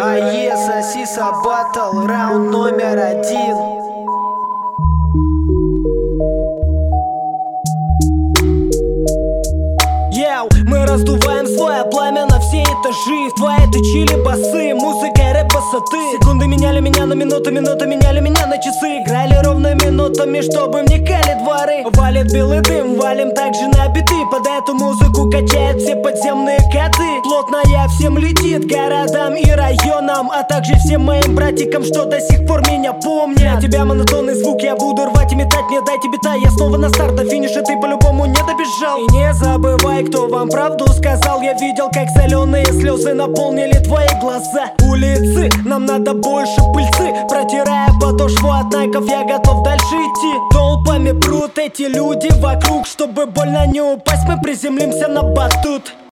АЕ, Сосиса, Батл, раунд номер 1. Мы раздуваем свое пламя на все этажи. В твои ты чили басы, музыка и рэп высоты. Секунды меняли меня на минуты, минуты меняли меня на часы. Играли ровно минутами, чтобы вникали дворы. Валит белый дым, валим также на биты. Под эту музыку качают все подземные коты. Плотная всем летит, городам и районам, а также всем моим братикам, что до сих пор меня помнят. Для тебя монотонный звук я буду рвать и метать. Не дайте бита, я снова на старт до финиша, ты по-любому не добежал. И не забывай, кто вам правду сказал. Я видел, как соленые слезы наполнили твои глаза. Улицы, нам надо больше пыльцы. Протирая подошву от найков, я готов дальше идти. Толпами прут эти люди вокруг, чтобы больно не упасть, мы приземлимся на батут.